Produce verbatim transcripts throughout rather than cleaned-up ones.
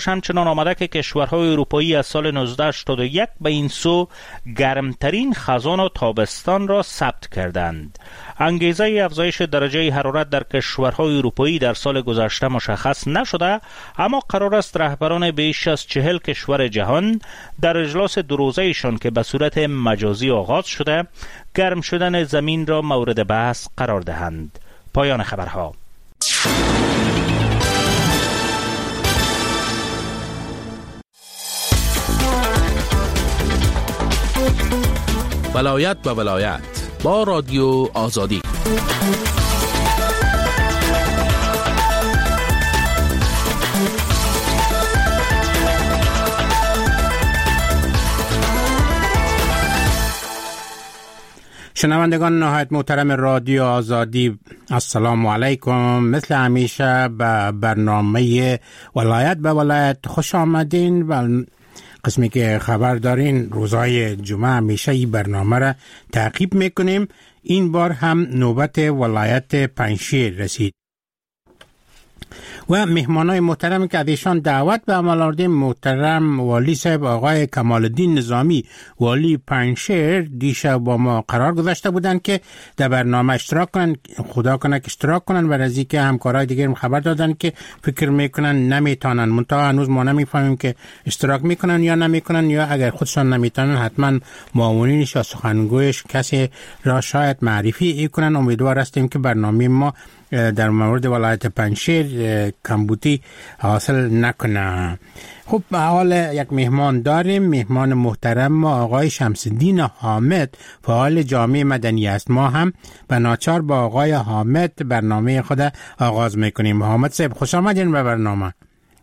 همچنان آمده که کشورهای اروپایی از سال نوزده هشتاد و یک به این سو گرمترین خزان و تابستان را ثبت کردند. انگیزه افزایش درجه حرارت در کشورهای اروپایی در سال گذشته مشخص نشده، اما قرار است رهبران بیش از چهل کشور جهان در اجلاس دو روزه‌ایشان که به صورت مجازی آغاز شده گرم شدن زمین را مورد بحث قرار دهند. پایان خبرها. ولایت به ولایت با رادیو آزادی. شنوندگان نهایت محترم رادیو آزادی، السلام علیکم. مثل همیشه به برنامه ولایت به ولایت خوش آمدین. و قسمی که خبر دارین روزهای جمعه همیشه این برنامه را تعقیب میکنیم. این بار هم نوبت ولایت پنجشیر رسید و مهمانای محترم که ازشان دعوت به عمل آوردیم، محترم والی صاحب آقای کمال الدین نظامی والی پنجشیر دیشب با ما قرار گذاشته بودن که در برنامه اشتراک کنن. خدا کنه که اشتراک کنن و از اینکه همکارای دیگر خبر دادن که فکر میکنن نمیتونن، منتها هنوز ما نمیفهمیم که اشتراک میکنن یا نمیکنن، یا اگر خودشان نمیتونن حتما معاونینش یا سخنگویش کسی را شاید معرفی کنن. امیدوار هستیم که برنامه ما در مورد ولایت پنجشیر کمبودی حاصل نکنه. خب حال یک مهمان داریم، مهمان محترم ما آقای شمس‌الدین حامد، فعال جامعه مدنی است. ما هم به ناچار با آقای حامد برنامه خود آغاز میکنیم. حامد صاحب خوش آمدین به برنامه.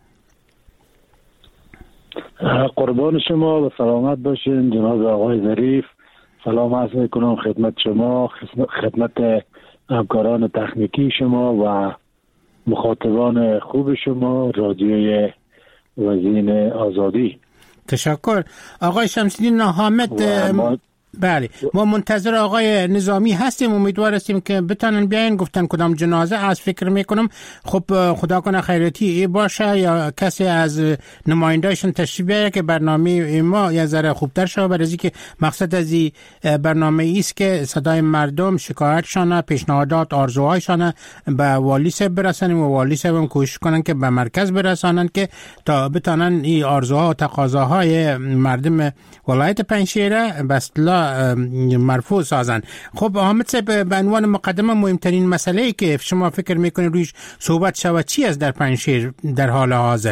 قربان شما و سلامت باشین جناب آقای ظریف. سلام عرض میکنم خدمت شما، خدمت همکاران تکنیکی شما و مخاطبان خوب شما رادیوی وزین آزادی. تشکر آقای شمس‌الدین حامد. بله ما منتظر آقای نظامی هستیم، امیدوار هستیم که بتونن بیاین. گفتن کدام جنازه از فکر میکنم خب خدا کنه خیرتی باشه یا کسی از نمایندهشون تشریف بیاره که برنامه ما یه ذره خوبتر شه. برای اینکه مقصد از این برنامه است که صدای مردم، شکایتشان، پیشنهادات، آرزوهایشان به والی صاحب برسانیم و والی صاحب هم کوشش کنن که به مرکز برسانن که تا بتونن این آرزوها و تقاضاهای مردم ولایت پنجشیر به اصطلاح مرفوع سازن. خب حامد صاحب، به عنوان مقدمه مهمترین مسئله‌ای که شما فکر میکنید رویش صحبت شود چی است در پنجشیر در حال حاضر؟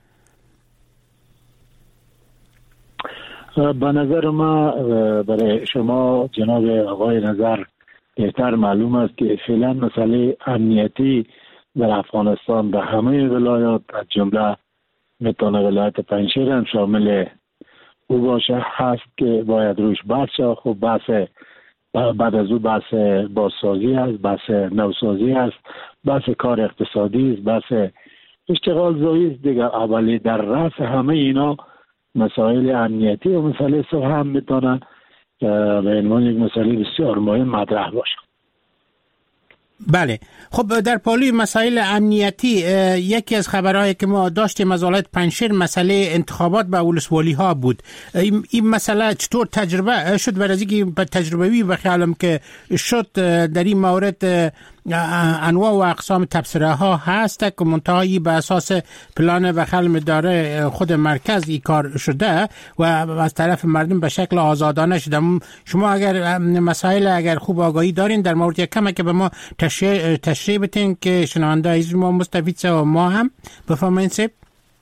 به نظر ما برای شما جناب آقای نظر بهتر معلوم است که فعلا مسئله امنیتی در افغانستان در همه ولایات از جمله میتونه ولایت پنجشیر هم شامل او باشه هست که باید روش بحث شد. خب بحث بعد از او بحث بازسازی است، بحث نوسازی است، بحث کار اقتصادی است، بحث اشتغال زایی است دیگه. اولی در رأس همه اینا مسائل امنیتی و مسئله صلح هم میتونه به عنوان یک مسئله بسیار مهم مطرح باشه. بله خب در پالوی مسائل امنیتی یکی از خبرهایی که ما داشتیم از ولایت پنجشیر مسئله انتخابات به ولسوالی ها بود. این مسئله چطور تجربه شد؟ برای اینکه تجربوی و خیالم که شد در این مورد انواع و اقسام تبصره ها هست که منتهایی به اساس پلان و خلم داره خود مرکز ای کار شده و از طرف مردم به شکل آزادانه شده. شما اگر مسائل اگر خوب آگاهی دارین در مورد یک کمه که به ما تشریح, تشریح بتین که شنونده از ما مستفید شه و ما هم بفهمین. سب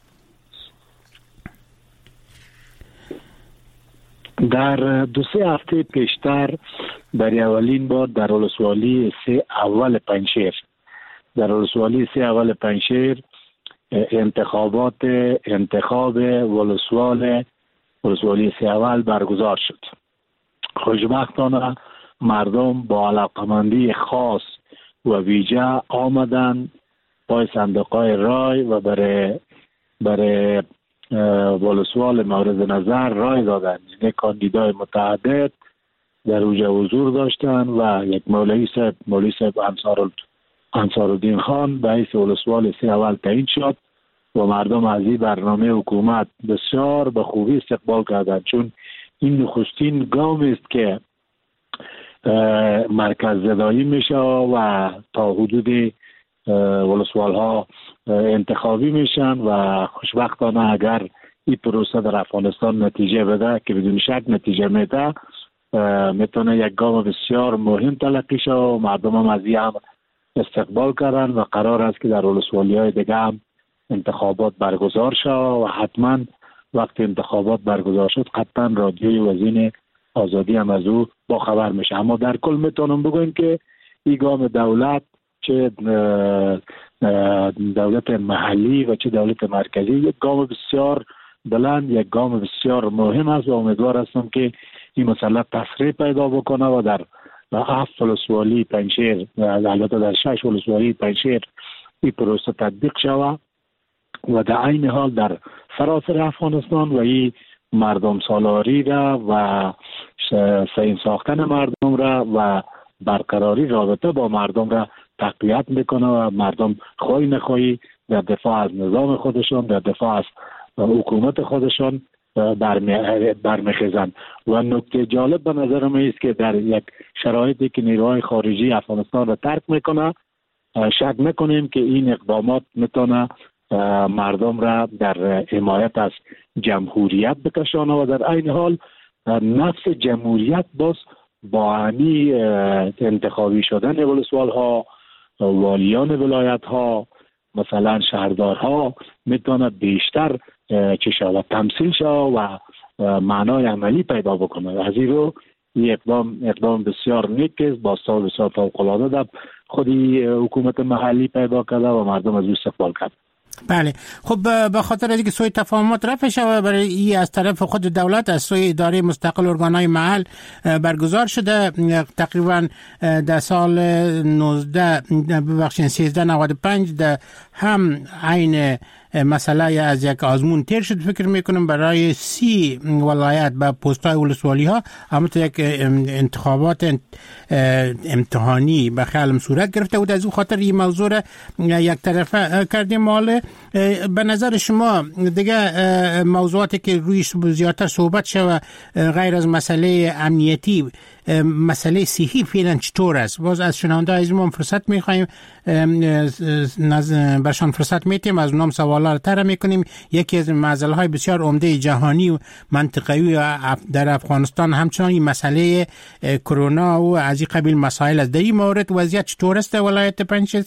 در دو سه هفته پیشتر برای اولین بار در ولسوالی سه اول پنجشیر در ولسوالی سه اول پنجشیر انتخابات انتخاب ولسوال ولسوالی سه اول برگزار شد. خوشبختانه مردم با علاقمندی خاص و ویژه آمدن پای صندوق‌های رای و برای برای ولسوال مورد نظر رای دادن. یعنی کاندیدای متعدد در اوجه حضور داشتن و یک مولوی صاحب مولوی صاحب انصار انصارالدین خان به حیث ولسوال سه اول تعیین شد و مردم از این برنامه حکومت بسیار به خوبی استقبال کردند، چون این نخستین گام است که مرکز زدایی میشه و تا حدود ولسوالها انتخابی میشن و خوشبختانه اگر این پروسه در افغانستان نتیجه بده که بدون شک نتیجه میده، میتونه یک گام بسیار مهم تلقی شه و مردم هم از این هم استقبال کردن و قرار است که در ولسوالی های دیگه هم انتخابات برگزار شه و حتما وقتی انتخابات برگزار شد قطعا رادیوی وزین آزادی هم از او با خبر میشه. اما در کل میتونم بگویم که این گام دولت، چه دولت محلی و چه دولت مرکزی، یک گام بسیار بلند، یک گام بسیار مهم است و امیدوار هستم که این مسئله تسریع پیدا بکنه و در هفت ولسوالی پنجشیر و البته در شش ولسوالی پنجشیر این پروسه تطبیق شود و در عین حال در سراسر افغانستان و این مردم سالاری را و سین ساختن مردم را و برقراری رابطه با مردم را تقویت میکنه و مردم خواهی نخواهی در دفاع از نظام خودشان، در دفاع از حکومت خودشان برمیخیزند. و نکته جالب به نظر من است که در یک شرایطی که نیروهای خارجی افغانستان را ترک میکنه، شک نکنیم که این اقدامات میتونه مردم را در حمایت از جمهوریت بکشانه و در این حال نفس جمهوریت باز با همی انتخابی شدن ولسوال ها، والیان ولایت ها، مثلا شهردارها میتونه بیشتر چه شود تمثیل شود و معنای عملی پیدا بکنه. از این رو این اقدام اقدام بسیار نیک است، با سال بسیار فوق‌العاده در خودی حکومت محلی پیدا کرده و مردم از او استقبال کرد. بله، خب به خاطر اینکه سوی تفاهمات رفع شود برای این از طرف خود دولت از سوی اداره مستقل ارگانهای محل برگزار شده تقریبا در سال نوزده ببخشید سیزده نود و پنج در هم عین مسئله از یک آزمون تیر شد. فکر میکنم برای سی ولایت به پست‌های ولسوالی ها اما یک انتخابات امتحانی به خیالم صورت گرفته بود. از اون خاطر این موضوع را یک طرفه کردیم. مال به نظر شما دیگه موضوعاتی که روی زیادتر صحبت شد غیر از مسئله امنیتی، مسئله صحی فعلا چطور است؟ باز از شنونده عزیزمون فرصت می‌خوایم برشان فرصت میتیم از اونام سوالا رو طرح میکنیم. یکی از مسائل بسیار عمده جهانی و منطقه‌ای در افغانستان همچنان این مسئله کرونا و از این قبیل مسائل است. در این مورد وضعیت چطور است ولایت پنجشیر؟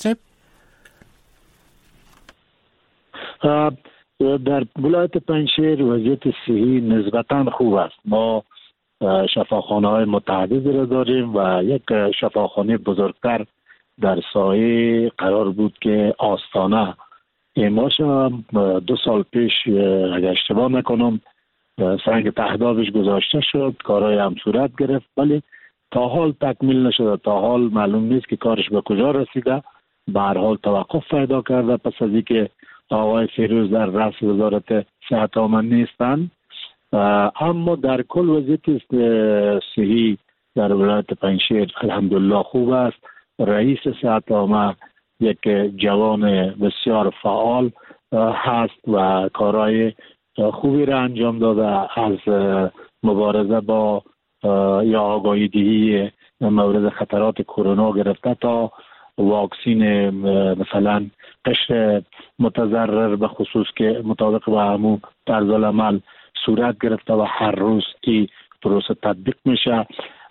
در ولایت پنجشیر وضعیت صحی نسبتاً خوب است. ما شفاخانه های متعددی را داریم و یک شفاخانه بزرگتر در سایه قرار بود که آستانه ایماش دو سال پیش اگر اشتباه نکنم سنگ تهدابش گذاشته شد، کارهای هم صورت گرفت ولی تا حال تکمیل نشده. تا حال معلوم نیست که کارش به کجا رسیده. به هر حال توقف پیدا کرده پس از اینکه آقای فیروز در رأس وزارت صحت عامه نیستند. اما در کل وضعیت صحی در ولایت پنجشیر الحمدلله خوب است. رئیس صحت عامه یک جوان بسیار فعال هست و کارهای خوبی را انجام داده، از مبارزه با یا آگاهی دهی مورد خطرات کرونا گرفته تا واکسین مثلا قشر متضرر به خصوص که مطابق با همون طرز العمل صورت گرفته و هر روز این پروسه تطبیق میشه.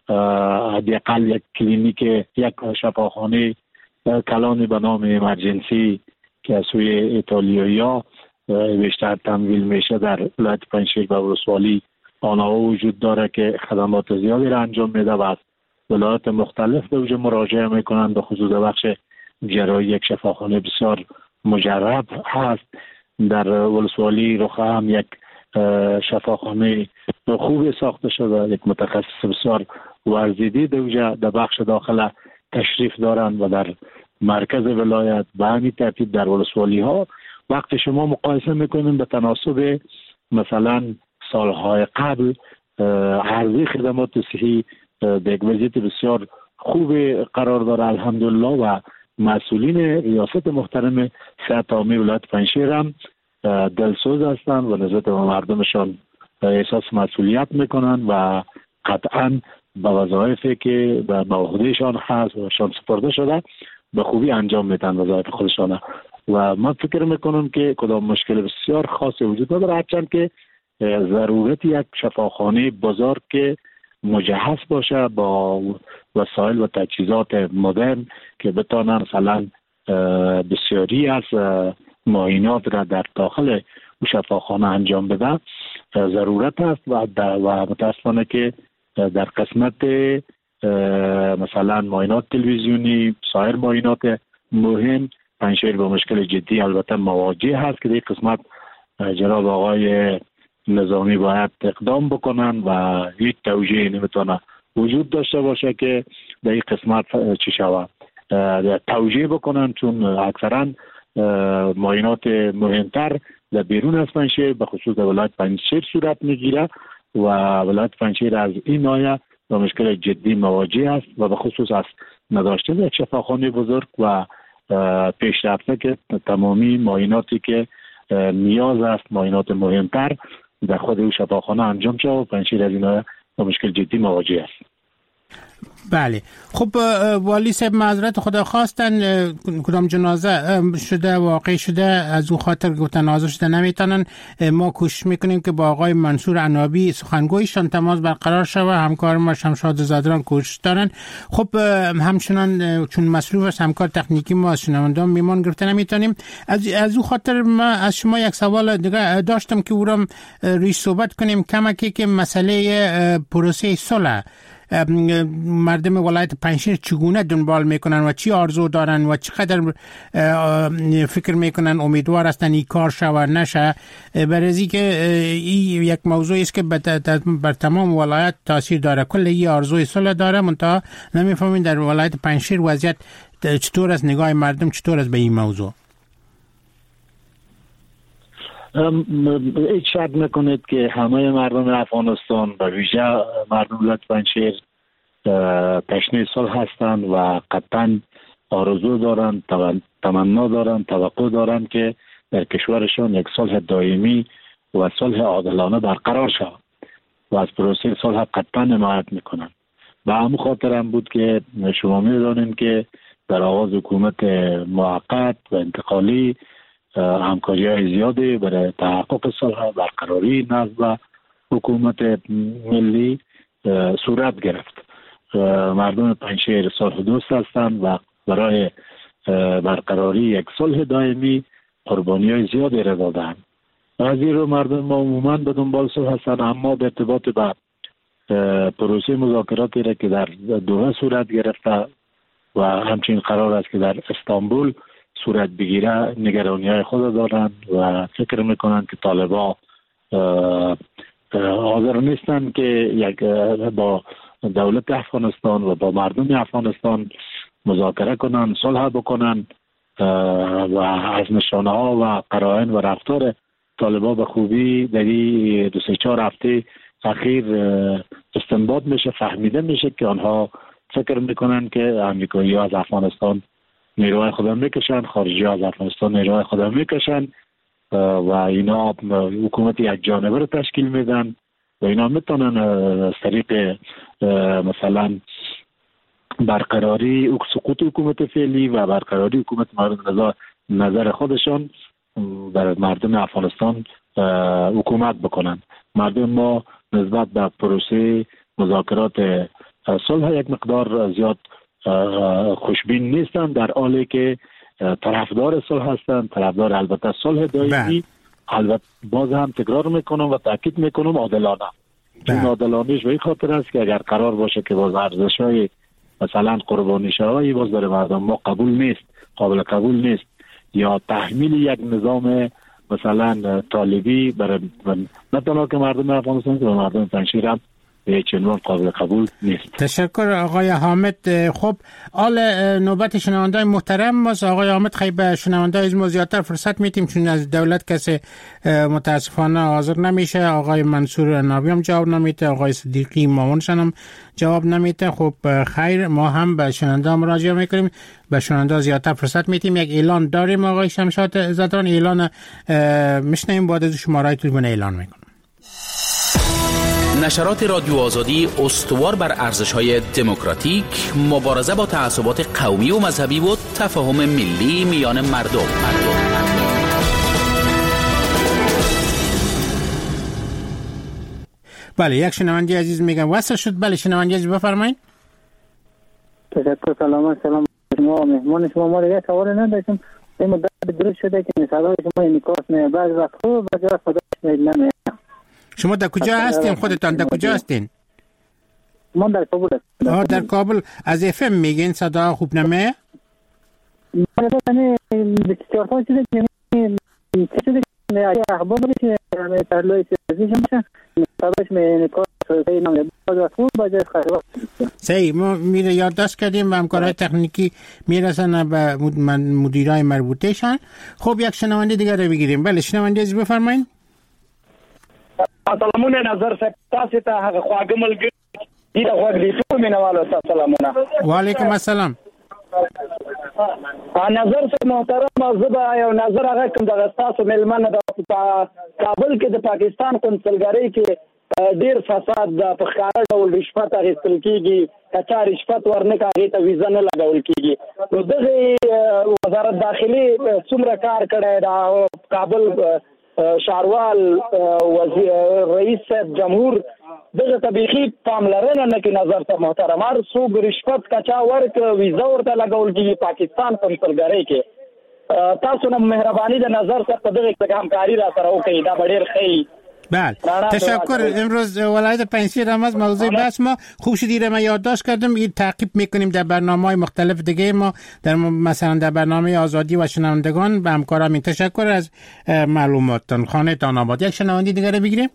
حداقل یک کلینیک، یک شفاخانه کلانی به نام امرجنسی که از سوی ایتالیایی‌ها بیشتر تمویل میشه در ولایت پنجشیر و ولسوالی آنها وجود داره که خدمات زیادی را انجام میده و از ولایات مختلف به اوج مراجعه میکنند. به خصوص بخش جراحی یک شفاخانه بسیار مجرب هست. در ولسوالی رخ هم یک شفاخانه خوب ساخته شده، یک متخصص بسیار ورزیدی در در بخش داخل تشریف دارند و در مرکز ولایت به همین ترتیب در ولسوالی ها وقتی شما مقایسه میکنید به تناسب مثلا سالهای قبل عرضه خدمات صحی به یک وضعیت بسیار خوب قرار داره الحمدلله و مسئولین ریاست محترم صحت عامه ولایت پنجشیر هم دلسوز هستند و نسبت به مردمشان احساس مسئولیت میکنن و قطعا به وظایفی که به موهدهشان هست و شان سپرده شده به خوبی انجام میدن وظایف خودشانه. و من فکر میکنم که کدام مشکل بسیار خاصی وجود نداره، هرچند که ضرورت یک شفاخانه بزرگ که مجهز باشه با وسایل و تجهیزات مدرن که بتانن مثلا بسیاری از معاینات را در داخل شفاخانه انجام بده ضرورت است و و متاسفانه که در قسمت مثلا معاینات تلویزیونی، سایر معاینات مهم، پنجشیر با مشکل جدی البته مواجه هست که در قسمت جناب آقای نظامی باید اقدام بکنن و هیچ توجیه نمیتونه وجود داشته باشه که در این قسمت چی شود توجیه بکنن، چون اکثرا معاینات مهمتر در بیرون از پنجشیر به خصوص در ولایت پنجشیر صورت میگیره و ولایت پنجشیر از این ناحیه با مشکل جدی مواجه است و به خصوص از نداشتن یک شفاخانه بزرگ و پیشرفته که تمامی معایناتی که نیاز است، معاینات مهمتر در خود او شفاخانه انجام شد و پنجشیر از این ناحیه با مشکل جدی مواجه است. بله. خب والی صاحب معذرت خدا خواستن، کدام جنازه شده واقع شده از او خاطر گفتن حاضر شده نمیتونن. ما کوشش میکنیم که با آقای منصور عنابی سخنگویشان تماس برقرار شود، همکار ما شمشاد زادران کوشش دارن. خب همچنان چون مصروف است همکار تکنیکی ما از شنوندگان میمان گرفته نمیتونیم. از از او خاطر ما از شما یک سوال دیگه داشتم که او را ریش صحبت کنیم کمکی که مسئله پروسه صلح مردم ولایت پنجشیر چگونه دنبال میکنن و چی آرزو دارن و چقدر فکر میکنن امیدوار هستن این کار شود نشه، برای که این یک موضوعی است که بر تمام ولایت تاثیر داره. کل این آرزوی صلح داره، منتها نمیفهمین در ولایت پنجشیر وضعیت چطور است، نگاه مردم چطور است به این موضوع. هیچ شک نکنید که همه مردم افغانستان به ویژه مردم ولایت پنجشیر تشنه صلح هستند و قطعا آرزو دارند، تمنا دارند، توقع دارند که در کشورشان یک صلح دائمی و صلح عادلانه برقرار شود و از پروسه صلح قطعا حمایت میکنند. و همون خاطر هم بود که شما میدانید که در آغاز حکومت موقت و انتقالی همکاری های زیادی برای تحقق صلح برقراری نظم حکومت ملی صورت گرفت. مردم پنجشیر صلح دوست هستند و برای برقراری یک صلح دائمی قربانی های زیادی را دادند. از این رو مردم ما عموما به دنبال صلح هستند، اما به ارتباط به پروسه مذاکراتی را که در دوحه صورت گرفته و همچنین قرار است که در استانبول صورت بگیره نگرانی های خود دارند و فکر میکنند که طالبان حاضر نیستند که یک با دولت افغانستان و با مردم افغانستان مذاکره کنند، صلح بکنند و از نشانه ها و قرائن و رفتار طالبان به خوبی در این دو سه چهار هفته اخیر استنباط میشه، فهمیده میشه که آنها فکر میکنند که امریکایی ها از افغانستان نیروهای خودم میکشن، خارجی ها از افغانستان نیروهای خودم میکشن و اینا حکومت یک جانبه رو تشکیل میدن و اینا میتونن از طریق مثلا برقراری سقوط حکومت فعلی و برقراری حکومت مورد نظر خودشان بر مردم افغانستان حکومت بکنن. مردم ما نسبت به پروسه مذاکرات صلح یک مقدار زیاد خوشبین نیستن، در حالی که طرفدار صلح هستن، طرفدار البته صلح دائمی. البته باز هم تکرار میکنم و تاکید میکنم عادلانه. این عادلانهش به این خاطر است که اگر قرار باشه که باز ارزش‌های مثلا قربانی شوی باز برای مردم ما قبول نیست، قابل قبول نیست، یا تحمیل یک نظام مثلا طالبی برای نه تنها که مردم افغانستان که مردم پنجشیر هم به هیچ عنوان قابل قبول نیست. تشکر آقای حامد. خب آل نوبت شنوندای محترم ماست. آقای حامد خیلی به شنوندای از ما زیادتر فرصت میتیم چون از دولت کسی متاسفانه حاضر نمیشه. آقای منصور نابی هم جواب نمیده، آقای صدیقی مامونشان هم جواب نمیده. خب خیر، ما هم به شنوندا مراجعه میکنیم، به شنوندا زیادتر فرصت میتیم. یک اعلان داریم آقای شمشاد زدان، اعلان میشنیم بعد از شماره تلفن اعلان میکنم. نشرات رادیو آزادی استوار بر ارزش‌های دموکراتیک، مبارزه با تعصبات قومی و مذهبی و تفاهم ملی میان مردم. مردم. بله، یک شنونده عزیز میگم وصل شد. بله شنونده عزیز بفرمایید. تشکر. سلام سلام شما مهمان شما. ما دیگه سوال نداشتیم. این مدت درست شده که صدای شما انعکاس نه، بعضی وقت خوب بعضی وقت صداش نمیاد. شما در کجا هستین خودتان؟ در کجا هستین؟ ما در کابل هستیم. آه در کابل. از اف ام میگین صدا خوب نمیه؟ ما یعنی بسیار خوب چیزی که چیزی که اخبار میشه ترلوی سیاسی شما صداش انعکاس نمیاد. بعضی وقت خوب بعضی وقت خراب. صحیح. ما میره یادداشت کردیم و همکارای تکنیکی میرسن به مدیرای مربوطهشان. خب یک شنونده دیگه رو بگیریم. بله شنونده عزیز بفرمایید. سلامونه نظر صاحب، تاسو ته هغه خواږه ملګری دي د غوږ دی ټول مینوالو ته سلامونه. وعلیکم السلام. نظر صاحب محترم، زه یو نظر هغه کوم د تاسو ملمنه د کابل کې د پاکستان قونسلګرۍ کې ډیر فساد د په ښکاره ډول رشوت اخیستل کیږي، کچا رشوت ورنکه هغې ته ویزه نه لګول کیږي. نو دغه وزارت داخلي څومره کار کړی دا کابل شاروال وزیر رئیس صاحب جمهور دغه طبيخي پاملرنه نه کې نظر ته محترم هر څوک رشوت کچا ورک ویزا ورته لګول کیږي پاکستان قونسلګرۍ کې. تاسو نه مهرباني د نظر ته په دغه کې همکاري را سره وکړئ، دا ډېر ښه. بله تشکر. امروز ولایت پنجشیر هم از موضوع بحث ما خوب شدید ما یادداشت کردم. این تعقیب میکنیم در برنامه‌های مختلف دیگه ما، در مثلا در برنامه آزادی و شنوندگان. به همکارم این تشکر از معلوماتتان. خانه تان آباد. یک شنونده دیگه رو بگیریم.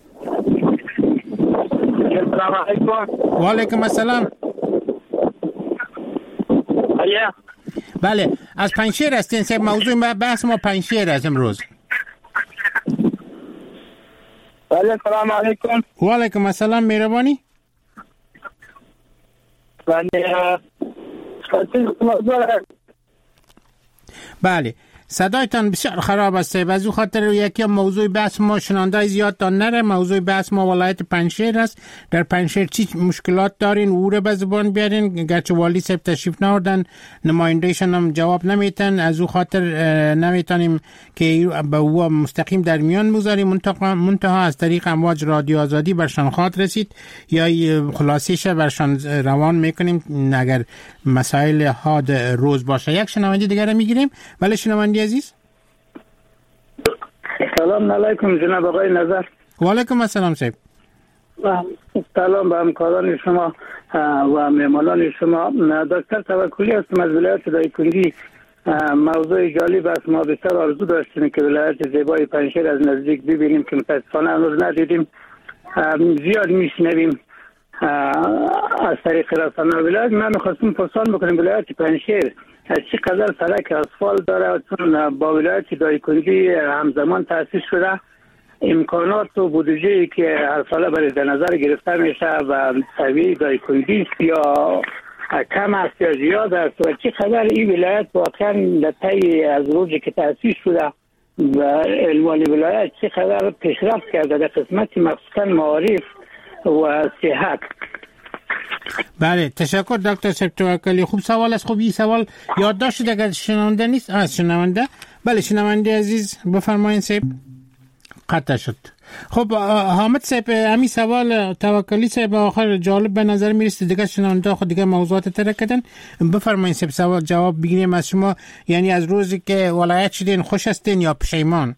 السلام علیکم. و علیکم السلام. بله از پنجشیر هستین. سه موضوع بحث ما پنجشیر است امروز. بله سلام علیکم. و علیکم السلام. مهربانی. بله صدایتان بسیار خراب است. از او خاطر یکی موضوع بحث ما شنونده زیاد تا نره. موضوع بحث ما ولایت پنجشیر است. در پنجشیر چی مشکلات دارین او رو به زبان بیارین. گرچه والی صاحب تشریف ناوردن، نمایندهشان هم جواب نمیتن. از او خاطر نمیتونیم که به او مستقیم در میان بذاریم. منتها از طریق امواج رادیو آزادی برشان خاط رسید یا خلاصیش برشان روان میکنیم اگر مسائل حاد روز باشه. یک شنونده دیگر میگیریم. ولی شنونده عزیز. سلام علیکم جناب آقای نظر. و علیکم السلام صاحب. سلام به همکاران شما و مهمانان شما. دکتر توکلی هستم از ولایت دایکنډي. موضوع جالب است. ما بسیار آرزو داشتیم که ولایت زیبای پنجشیر از نزدیک ببینیم که متاسفانه هنوز ندیدیم. زیاد میشنویم از طریق رسانه ولایت. من می‌خواستم پرسان بکنم ولایت پنجشیر از چه قدر سړک اسفالت داره؟ چون با ولایت دایکنډي همزمان تأسیس شده. امکانات و بودجه‌ای که هر ساله برای در نظر گرفته میشه و سویه دایکنډي یا کم است یا زیاد است و چه قدر این ولایت واقعا لطی از روزی که تأسیس شده و عنوان ولایت چه قدر پیشرفت کرده در قسمت مخصوصا معارف و صحت. بله تشکر دکتر صاحب توکلی. خوب سوال است. خوب این سوال یادداشت اگر شنونده نیست از شنونده. بله شنونده عزیز بفرمایید صاحب. قطع شد. خب حامد صاحب همین سوال توکلی صاحب آخر جالب به نظر میرسه. دیگه شنونده خود دیگه موضوعات ترک کردن. بفرمایید صاحب سوال جواب بگیریم از شما. یعنی از روزی که ولایت شدین خوش هستین یا پشیمان؟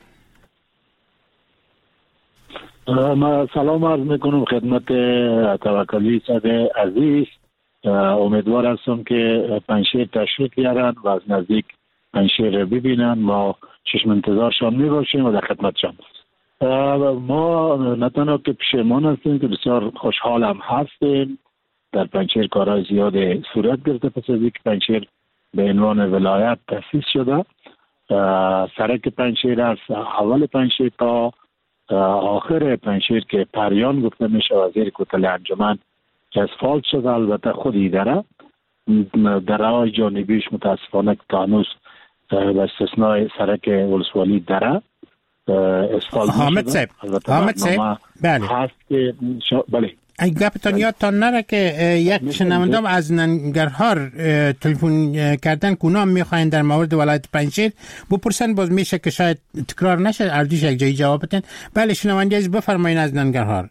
ما سلام عرض میکنم خدمت توکلی صاحب عزیز. امیدوار هستم که پنجشیر تشریف بیارن و از نزدیک پنجشیر ببینن. ما چشم انتظارشان میباشیم و در خدمتشان. ما نه تنها که پشیمان هستیم که بسیار خوشحال هم هستیم. در پنجشیر کارهای زیاد صورت گرفته پس از اینکه پنجشیر به عنوان ولایت تأسیس شده. سرک پنجشیر از اول پنجشیر تا آخر پنجشیر که پریان گفته میشه وزیر کتل انجمن اسفالت شده. البته خود ایداره درهای جانبیش متاسفانه که هنوز به استثنای سرک ولسوالی دره اسفالت حامد صاحب حامد صاحب بله هست که شا... بله این گپتان یادتان نره که یک شنوندم از ننگرهار تلفن کردن کنام میخواین در مورد ولایت پنجشیر بپرسن، باز میشه که شاید تکرار نشه اردیش یک جایی جواب بدن. بله شنونده عزیز بفرمایید از ننگرهار.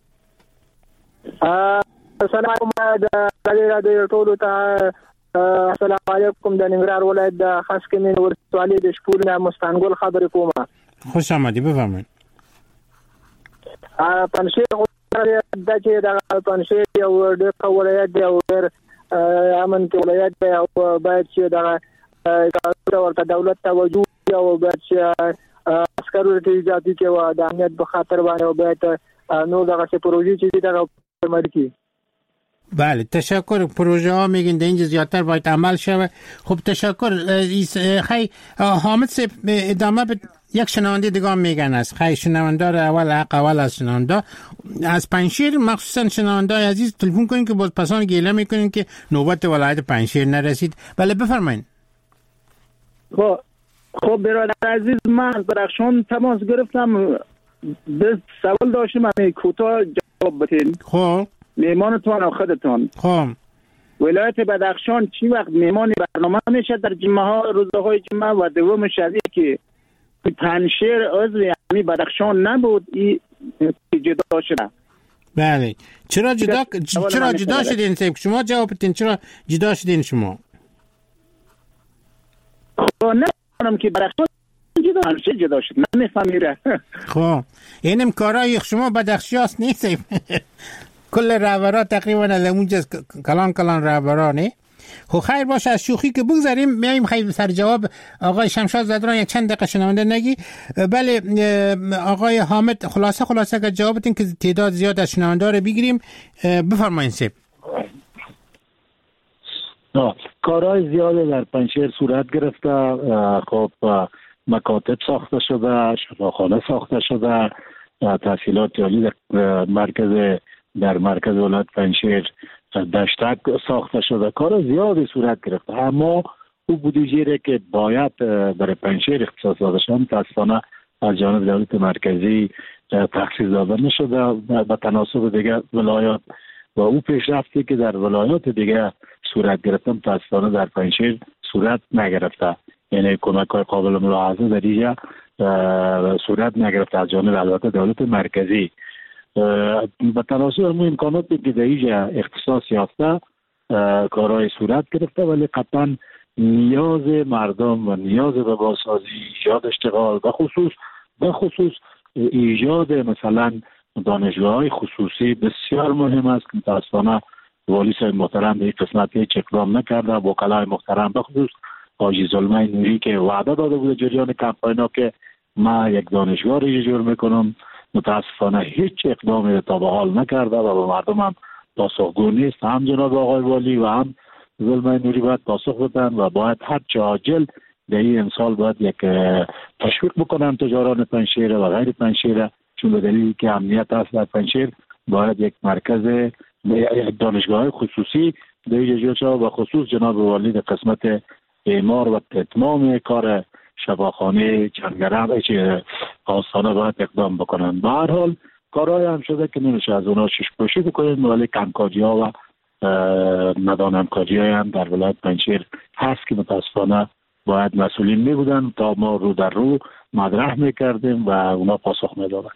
السلام علیکم د رادیو ټولو ته. السلام علیکم. د ننګرهار ولایت د خاص کمین ولسوالۍ د شپور نه مستانګل خبرې کوم. خوش آمدید بفرمایید. پنجشیر د چې د پنجشیر یو ډېر ولایت دی او ډېر امن کې ولایت دی او باید چې د ورته دولت توجه او باید چې عسکرو ته اجازه کې و د امنیت په خاطر باندې او باید نو دغه څه پروژې چې دغه ملکی. بله تشکر. پروژه ها میگین در اینجا زیادتر باید عمل شود. خب تشکر. خیلی حامد صاحب ادامه بد... یک شنونده دیگه میگن است. خیلی شنونده رو اول حق اول از شنونده از پنجشیر مخصوصا شنونده عزیز تلفن کنین که باز پسان گیله میکنین که نوبت ولایت پنجشیر نرسید. بله بفرمایید. خب خب برادر عزیز من از درخشان تماس گرفتم. به سوال داشتم من کوتاه جواب بدین. خب میمانتون و خودتون. خب ولایت بدخشان چی وقت میمان برنامه میشه در جمعه ها روزه های جمعه و دوم شدی که پنجشیر عضو یعنی بدخشان نبود این جدا شده. بله چرا جدا چرا جدا شدین صاحب؟ شما جواب بدین چرا جدا شدین شما؟ خب نمیدونم که بدخشان جدا پنجشیر جدا شد نمیفهمیره. خب اینم کارای شما بدخشیاست نیست. کل رهبرا تقریبا از اونجا کلان کلان رهبرا نه. خب خیر باشه از شوخی که بگذاریم میایم خیلی سر جواب آقای شمشاد زدران یک چند دقیقه شنونده نگی. بله آقای حامد خلاصه خلاصه که جواب بدین که تعداد زیاد از شنونده رو بگیریم. بفرمایید سیب. کارهای زیاد در پنجشیر صورت گرفته. خب مکاتب ساخته شده، شفاخانه ساخته شده، تحصیلات عالی در مرکز در مرکز ولایت پنجشیر دشتک ساخته شده. کار زیادی صورت گرفته اما او بودجه که باید برای پنجشیر اختصاص داده شد متاسفانه از جانب دولت مرکزی تخصیص داده نشده به تناسب دیگه ولایات و او پیشرفتی که در ولایات دیگه صورت گرفته متاسفانه در پنجشیر صورت نگرفته. یعنی کمک‌های قابل ملاحظه در اینجا صورت نگرفته از جانب البته دولت مرکزی. به تناسب همون امکاناتی که در اینجا اختصاص یافته کارهای صورت گرفته ولی قطعا نیاز مردم و نیاز به بازسازی ایجاد اشتغال به خصوص به خصوص ایجاد مثلا دانشگاه‌های خصوصی بسیار مهم است که متاسفانه والی صاحب محترم به این قسمت هیچ اقدام نکرده. وکلای محترم به خصوص حاجی ظلمه نوری که وعده داده بود جریان کمپینا که ما یک دانشگاه رو جور میکنم متاسفانه هیچ اقدامی تا به حال نکرده و به مردم هم پاسخگو نیست. هم جناب آقای والی و هم ظلمه نوری باید پاسخ بدن و باید هر چه عاجل در این امسال باید یک تشویق بکنن تجاران پنجشیر و غیر پنجشیر چون به دلیلی که امنیت هست در پنجشیر باید یک مرکز دانشگاه خصوصی در اینجا شد و خصوص جناب والی در قسمت اعمار و اتمام کار شفاخانه چنگرم چه آستانه باید اقدام بکنن. به هر حال کارهای هم شده که نمیشه از اونا شش پوشی بکنیم ولی کمکاجی ها و ندانم کاجی های هم در ولایت پنجشیر هست که متاسفانه باید مسئولین می بودن تا ما رو در رو مطرح میکردیم و اونا پاسخ میدادن.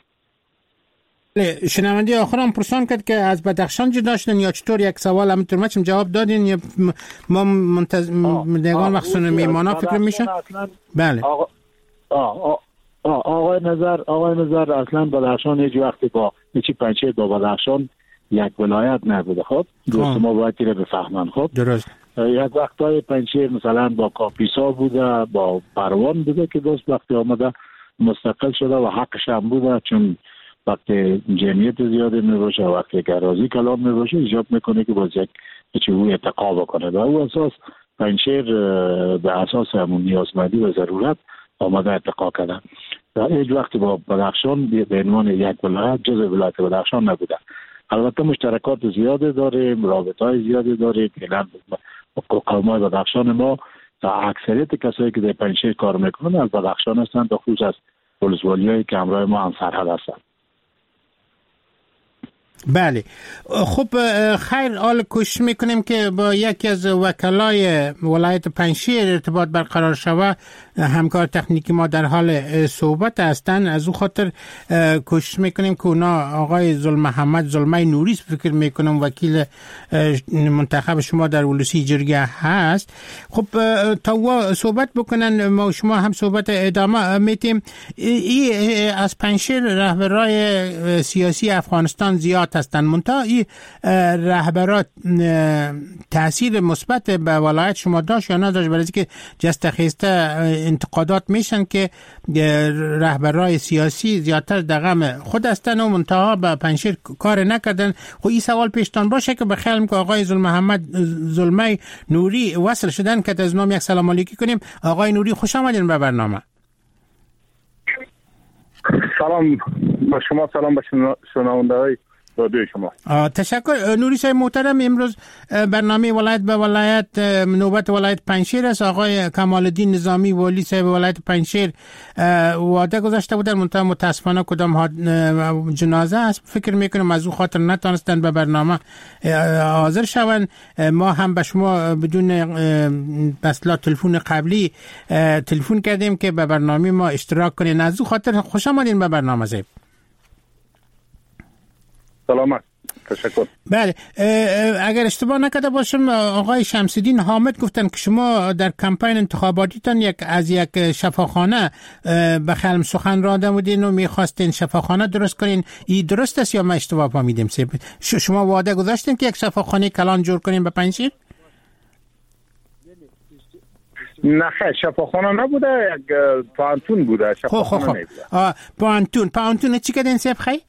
شنونده آخرم پرسان کرد که از بدخشان جدا شدن یا چطور؟ یک سوال همینطور مچم جواب دادین یا ما منتظر نگان مخصوصا میمانا فکر میشه؟ بله آقا آقا آقای نظر آقای نظر اصلا بدخشان هیچ وقتی با هیچی پنجشیر با بدخشان یک ولایت نبوده. خب دوست ما باید که بفهمن. خب درست یک وقتای پنجشیر مثلا با کاپیسا بوده با پروان بوده که دوست وقتی آمده مستقل شده و حقش هم بوده، چون وقتی جمعیت زیادی میباشه، وقتی که اراضی کلان میباشه، ایجاب میکنه که باز یک چیزی ارتقا بکنه. و او اساس پنجشیر به اساس همون نیازمندی و ضرورت آمده ارتقا کردن. و هیچ وقت با بدخشان به عنوان یک ولایت جزء ولایت بدخشان نبوده. البته مشترکات زیاده داریم، رابطه‌های زیادی داریم. فعلا قوم‌های بدخشان ما اکثریت کسایی که در پنجشیر کار میکنن از بدخشان هستند، به خصوص از ولسوالی‌هایی که همراه ما هم سرحد هستند. بله، خب خیر، حال کوشش میکنیم که با یکی از وکلای ولایت پنجشیر ارتباط برقرار شود. همکار تکنیکی ما در حال صحبت هستند، از او خاطر کوشش میکنیم که اونا آقای ظلمحمد ظلمه نوری فکر میکنم وکیل منتخب شما در ولسی جرگه هست. خب تا صحبت بکنن ما شما هم صحبت ادامه میتیم. ای از پنجشیر رهبرای سیاسی افغانستان زیاد هستند، منتها این رهبرات تاثیر مثبت به ولایت شما داشت یا نداشت؟ برای اینکه جست خیسته انتقادات میشن که رهبرای سیاسی زیادتر در غم خود هستند و منتها به پنجشیر کار نکردن. خب این سوال پیشتان باشه که بخیالم که آقای ظلمحمد ظلمه نوری وصل شدن که از نام یک سلام علیکی کنیم. آقای نوری خوش آمدین به برنامه. سلام با شما، سلام به شنونده‌های رادیو شما. تشکر نوری صاحب محترم. امروز برنامه ولایت به ولایت نوبت ولایت پنجشیر است. آقای کمال الدین نظامی والی صاحب ولایت پنجشیر وعده گذاشته بودن، منتها متاسفانه کدام جنازه است فکر میکنم از او خاطر نتونستن به برنامه حاضر شوند. ما هم به شما بدون اصلا تلفن قبلی تلفن کردیم که به برنامه ما اشتراک کنین. از او خاطر خوش آمدین به برنامه صاحب. سلامت، تشکر. بله، اگر اشتباه نکرده باشم آقای شمس‌الدین حامد گفتن که شما در کمپین انتخاباتیتان یک از یک شفاخانه به خلم سخن راده بودین و میخواستین شفاخانه درست کنین. این درست است یا ما اشتباه فهمیدیم؟ شما وعده گذاشتین که یک شفاخانه کلان جور کنین به پنجشیر؟ نه خیر، شفاخانه نبوده، یک پانتون بوده. شفاخانه خو خو خو. پانتون پانتون چی کردین صاحب خیر؟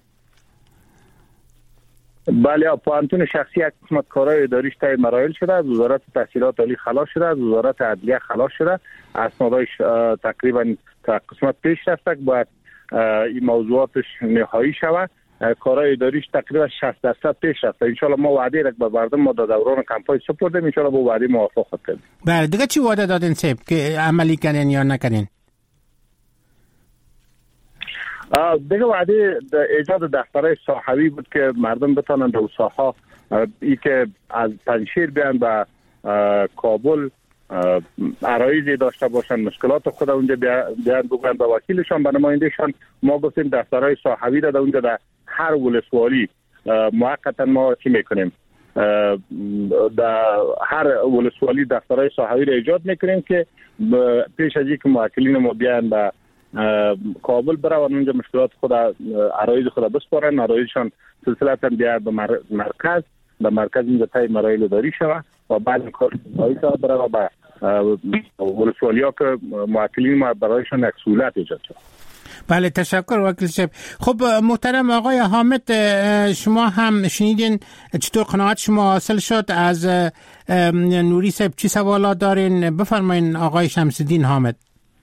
بله، پانتون شخصی یک قسمت کارهای اداریش تای مراحل شده، از وزارت تحصیلات عالی خلاص شده، از وزارت عدلیه خلاص شده، اسنادش تقریبا تا قسمت پیش رفته که باید این موضوعاتش نهایی شود. کارهای اداریش تقریبا شصت درصد پیش رفته. ان شاءالله ما وعده رک به مردم ما در دوران کمپاین سپردیم، ان شاءالله با وعده موافق هستیم. بله، دیگه چی وعده دادین صاحب که عملی کنین یا نکنین؟ دیگه وعده ایجاد دفترهای صحوی بود که مردم بتونن در ساحه ای که از پنجشیر بیان به کابل عرایضی داشته باشن، مشکلات خود اونجا بیان بگن به وکیلشان، به نمایندهشان. ما گفتیم دفترهای صحوی در اونجا در هر ولسوالی موقتا ما چی میکنیم، در هر ولسوالی دفترهای صحوی را ایجاد میکنیم که پیش از اینکه موکلین ما بیان به کابل برون اونجا مشکلات خود عرایض خود بسپارن، عرایضشان سلسلتا بیاد به مرکز، به مرکز اینجا تای مراحل اداری شود و بعد کار ایجاد برای به ولسوالی‌ها که موکلین ما برایشان یک سهولت ایجاد شود. بله، تشکر وکیل صاحب. خب محترم آقای حامد، شما هم شنیدین چطور قناعت شما حاصل شد از نوری صاحب؟ چی سوالات دارین؟ بفرمایین آقای شمس‌الدین حامد.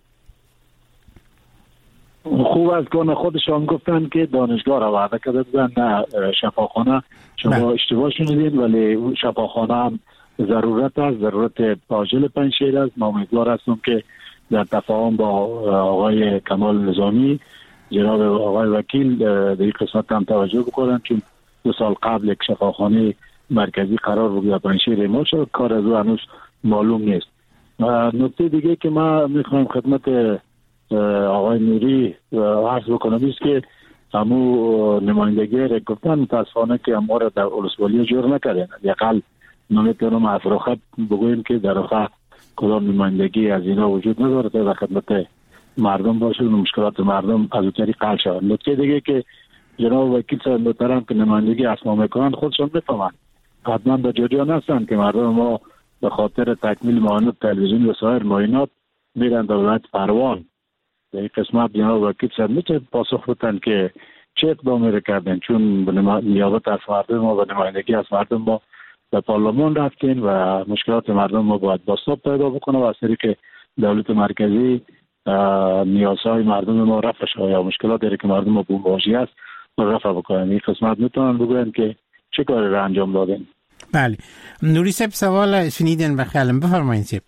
خوب از گونه خودشان گفتن که دانشگاه را وعده کرده بودن، نه شفاخانه. شما اشتباه شنیدین، ولی شفاخانه هم ضرورت است، ضرورت عاجل پنجشیر است. ما امیدوار هستم که در تفاهم با آقای کمال نظامی جناب آقای وکیل در این قسمت هم توجه بکنن، چون دو سال قبل یک شفاخانه مرکزی قرار بود در پنجشیر ما شد، کار از او هنوز معلوم نیست. نکته دیگه که ما میخوایم خدمت آقای نوری عرض بکنم است که همو نمایندگی را گفتن، متاسفانه که ما را در ولسوالی جور نکردن. حداقل نمیتونم از رخت بگویم که در رخت کدام نمایندگی از اینا وجود نداره تا در خدمت مردم باشه و مشکلات مردم از اون طریق حل شود. نکته دیگه که جناب وکیل صاحب محترم که نمایندگی اسما میکنن خودشون میفهمن، حتما در جریان هستن که مردم ما به خاطر تکمیل معاینات تلویزیون و سایر معاینات میرن در ولایت پروان در این قسمت جناب وکیل صاحب میتونه پاسخ بدن که چه اقدامی رو کردن، چون به نیابت از مردم ما و نمایندگی از مردم ما به پارلمان رفتین و مشکلات مردم ما باید بازتاب پیدا بکنه و از طریق دولت مرکزی نیازهای مردم ما رفع شود یا مشکلاتی که مردم ما بومباژی است رفع بکنن. این قسمت میتونن بگوین که چه کاری رو انجام دادن. بله نوری صاحب سوال شنیدن بخیالم بفرمایید صاحب.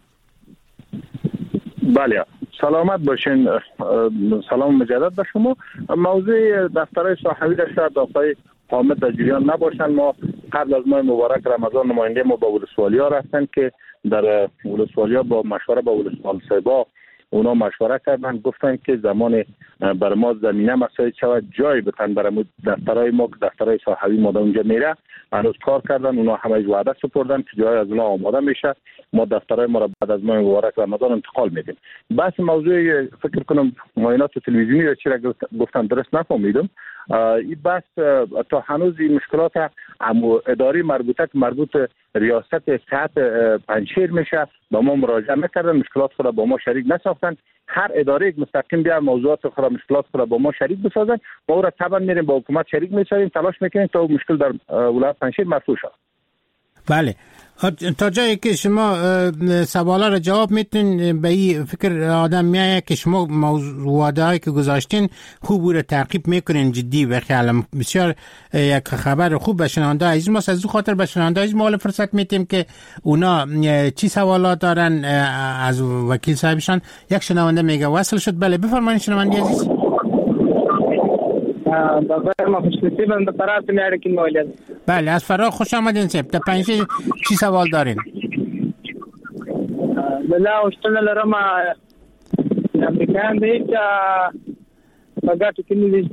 بله سلامت باشین. سلام مجدد به شما. موضوع دفترهای صحوی را شاید آقای حامد در جریان نباشن. ما قبل از ماه مبارک رمضان نماینده ما با ولسوالی ها رفتن که در ولسوالی ها با مشوره با ولسوال صاحبا اونا مشوره کردن، گفتن که زمان بر ما زمینه مساعد شود جای بتن برای دفترهای ما که دفترهای صحوی ما در اونجا میره. هنوز کار کردن، اونا همه وعده سپردن که جای از اونا آماده میشه، ما دفترهای ما را بعد از ماه مبارک رمضان انتقال میدیم. بس موضوع فکر کنم معاینات تلویزیونی را چرا گفتن درست نفهمیدم. این بس تا هنوز این مشکلات اداری مربوطه که مربوط ریاست صحت پنجشیر میشه با ما مراجعه نکردن، مشکلات خود با ما شریک نساختن. هر اداره یک مستقیم بیا موضوعات خود مشکلات خود با ما شریک بسازن، ما او را طبعا میریم با حکومت شریک میسازیم، تلاش میکنیم تا مشکل در ولایت پنجشیر مرفوع شود. بله تا جایی که شما سوالا را جواب میتونین به این فکر آدم میایه که شما موضوعات هایی که گذاشتین خوب رو تعقیب میکنین جدی و خیالم بسیار یک خبر خوب به شنونده عزیز ماست. از او خاطر به شنونده عزیز ما فرصت میتیم که اونا چی سوالات دارن از وکیل صاحبشان. یک شنونده میگه وصل شد. بله بفرمایید شنونده عزیز. بابا ما خوشنصیب بنده فرات میاره که مولد. بله از فرا خوش آمدین صاحب. تا پنجشیر چی سوال دارین؟ بلا اشتغل لرما امریکان دی که بگاتو کنی.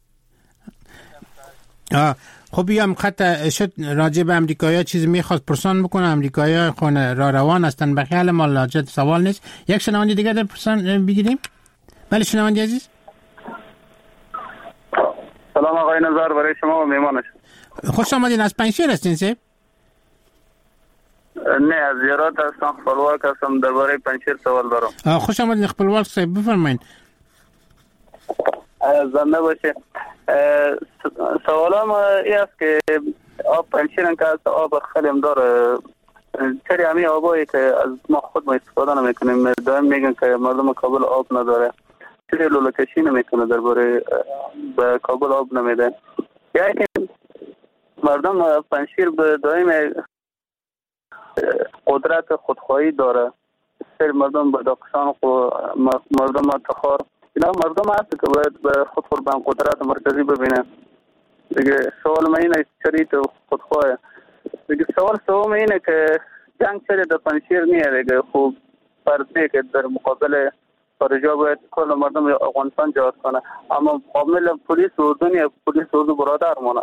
آه خب بیام خط شد راجع به امریکایی چیز میخواست پرسان بکنه. امریکایی خونه را روان هستن به خیال ما لاجت سوال نیست. یک شنونده دیگه در پرسان بگیریم. بله شنونده عزیز. سلام آقای نظر برای شما و میمانش. خوش آمدین. از پنجشیر هستین صاحب؟ نه از زیارات هستم، خپلواک هستم. درباره پنجشیر سوال دارم. خوش آمدین خپلواک صاحب بفرمایید. زنده باشه. سوالم این است که آب پنجشیر انکه آب خیلی داره، چری همی آبایی که از ما خود ما استفاده نمیکنیم دائم میگن که مردم کابل آب نداره، چری لوله کشی نمیکنه درباره به کابل آب نمیده. یعنی مردم پنجشیر به دائم قدرت خودخواهی داره، سر مردم به داکستان و مردم تخار اینا مردم هست که باید به خود قربان قدرت مرکزی ببینه. دیگه سوال ما اینه چری تو خودخواه. دیگه سوال سوم اینه که جنگ چری در پنجشیر نیه دیگه. خوب فرضی که در مقابل خارجا باید کل مردم افغانستان جهاد کنه، اما مقابل پلیس اردنی پلیس اردو برادر مونه.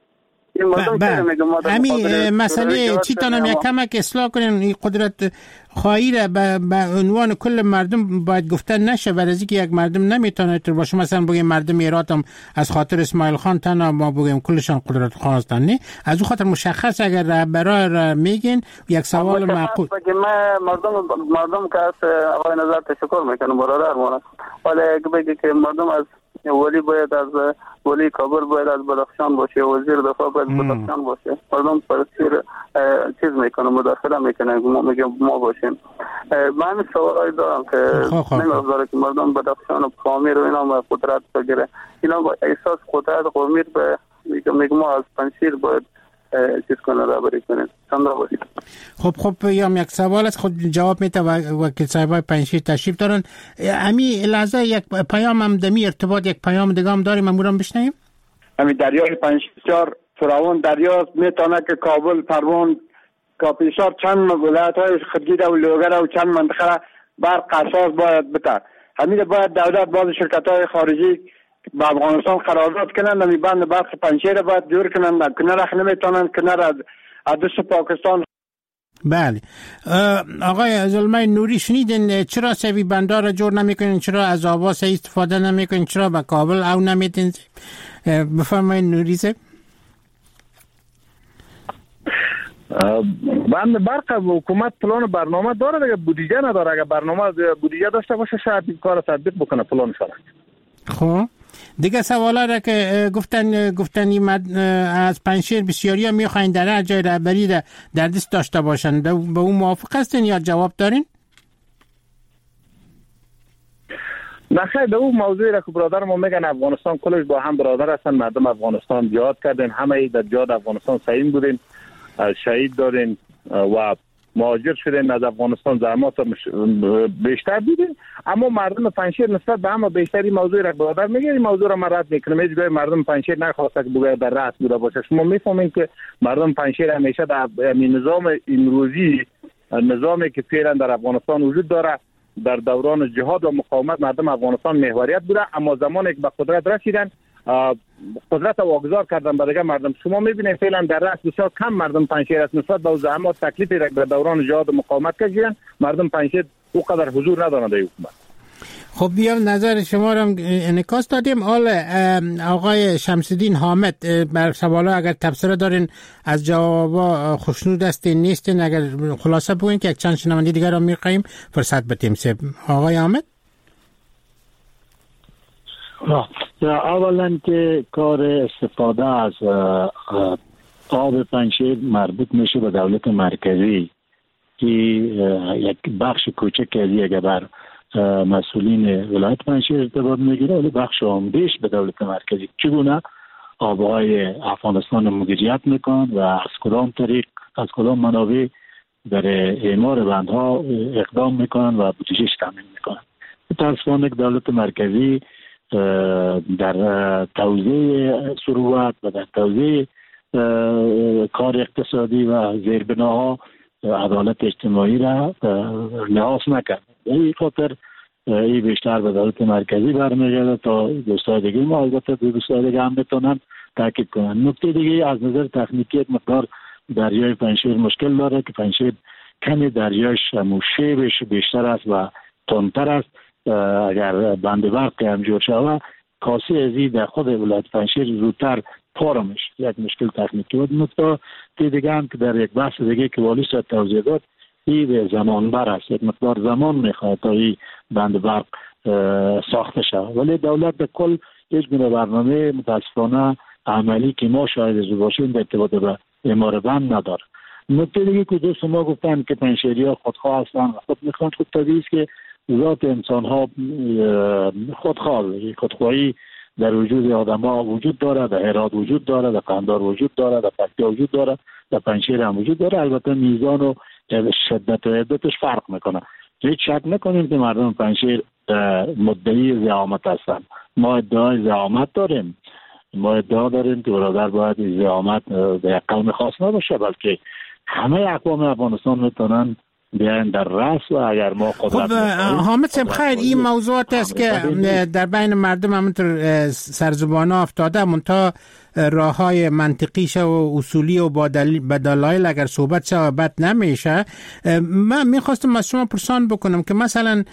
همین مسئله چی تانم یک کمک اصلاح کنین این قدرت خواهی را به عنوان کل مردم باید گفتن نشه، برای اینکه یک مردم نمیتونه تر باشه. مثلا بگیم مردم ایرات هم از خاطر اسماعیل خان تنها ما بگیم کلشان قدرت خواه هستن، نه از اون خاطر مشخص اگر رهبرای را میگین یک سوال معقول بگیم. مردم مردم که از آقای نظر تشکر میکنم برادر مونه، ولی اگه بگی که مردم از ولی باید از ولی کابل باید از بدخشان باشه، وزیر دفاع باید بدخشان باشه، مردم پرسیر چیز میکنه مداخله میکنه ما میگم ما باشیم. من سوال دارم که نمی‌دونم که مردم بدخشان و پامیر و اینا قدرت بگیره، اینا با احساس قدرت قومی به میگم ما از پنجشیر باید چیز کنه رهبری کنه. چند باشید. خب خب یام یک سوال است خود جواب میده و وکیل صاحبای پنجشیر تشریف دارن. امی لحظه یک پیام هم دمی ارتباط یک پیام دیگه هم داریم امورم بشنویم. امی دریای پنجشیر فراوان دریا میتونه که کابل پروان کاپیسار چند ولایت های خودگیر و لوگر و چند منطقه برق اساس باید بده. همین باید دولت باز شرکت های خارجی با افغانستان قرارداد کنن، نمی بند برق پنجشیر باید دور کنن، کنار رخ نمیتونن کنار از دست پاکستان. بله آقای زلمه نوری شنیدین چرا سوی بندار را جور نمیکنین، چرا از آبا سه استفاده نمیکنین، چرا به کابل او نمیتین؟ بفرمایید نوری صاحب. بند برق حکومت پلان برنامه داره دیگه، بودجه نداره. اگر برنامه بودجه داشته باشه شاید این کار تطبیق بکنه پلان شده. خب دیگه سوالا را که گفتن گفتن از پنجشیر بسیاری ها میخواین در هر جای رهبری در دست داشته باشن، به اون موافق هستین یا جواب دارین؟ نخیر، به اون موضوعی را که برادر ما میگن افغانستان کلش با هم برادر هستن، مردم افغانستان جهاد کردن، همه در جهاد افغانستان سعیم بودین، شهید دادین و مهاجر شدین، از افغانستان زحمات بیشتر دیدین. اما مردم پنجشیر نسبت به همه بیشتری موضوعی را برادر میگه، این موضوع را من رد میکنم. هیچ جای مردم پنجشیر نخواسته که بگه در رأس بوده باشه. شما میفهمین که مردم پنجشیر همیشه در نظام امروزی، نظامی که فعلا در افغانستان وجود داره، در دوران جهاد و مقاومت مردم افغانستان محوریت بوده، اما زمانی که به قدرت رسیدن قدرت واگذار کردن به دیگه مردم. شما میبینید فعلا در رأس بسیار کم مردم پنجشیر است نسبت به زحمات تکلیفی که در دوران جهاد و مقاومت کشیدن. مردم پنجشیر او قدر حضور ندارند در حکومت. خب بیام نظر شما را انعکاس دادیم. حال آقای شمس‌الدین حامد بر سوالا اگر تبصره دارین از جوابا خوشنود هستین نیستین، اگر خلاصه بگوین که یک چند شنونده دیگر را می‌خوایم فرصت بدیم. سه آقای حامد. اولا که کار استفاده از آب پنجشیر مربوط میشه به دولت مرکزی که یک بخش کوچک از یک بر مسئولین ولایت پنجشیر ارتباط میگیره، ولی بخش عمده‌اش به دولت مرکزی. چگونه آبهای افغانستان مدیریت میکن و از کدام طریق، از کدام منابع در اعمار بندها اقدام میکنن و بودجهش تامین میکنن. متاسفانه دولت مرکزی در توزیع ثروت و در توزیع کار اقتصادی و زیربناها عدالت اجتماعی را لحاظ نکرد. این خاطر این بیشتر به دولت مرکزی برمیگرده تا دوستای دیگه ما البته دوستای دیگه هم بتونن تاکید کنن. نکته دیگه از نظر تکنیکی یک مقدار دریای پنجشیر مشکل داره که پنجشیر کمی دریاش شیبش بیشتر است و تندتر است. اگر بند برق هم جور شود کاسه ازی در خود ولایت پنجشیر زودتر پاره میشه، یک مشکل تکنیکی بود. نکته دیگه هم که در یک بحث دیگه که والی صاحب توضیح داد، این به زمان بر است، یک مقدار زمان میخواد تا این بند برق ساخته شود، ولی دولت به کل هیچ گونه برنامه متاسفانه عملی که ما شاید از باشیم در ارتباط به اعمار بند نداره. نکته دیگه که دوست ما گفتن که پنجشیری‌ها خودخواه هستن و خود میخوان، خود طبیعی است که ذات انسان ها خودخواه، خودخواهی در وجود آدم ها وجود داره، در هرات وجود داره، در قندهار وجود داره، در پکتیا وجود داره، در پنجشیر هم وجود داره. البته میزان و شدت و عدتش فرق میکنه. هیچ شک نکنیم که مردم پنجشیر مدعی زعامت هستن. ما ادعای زعامت داریم، ما ادعا داریم که برادر باید زعامت به یک قوم خاص نباشه، بلکه همه اقوام افغانستان میتونن بیاین در رأس و اگر ما قدرت. خب حامد صاحب خیر، این موضوعات است که در بین مردم همونطور سرزبانا افتاده، منتها راه های منطقیش و اصولی و با دلایل اگر صحبت شد بد نمیشه. من میخواستم از شما پرسان بکنم که مثلا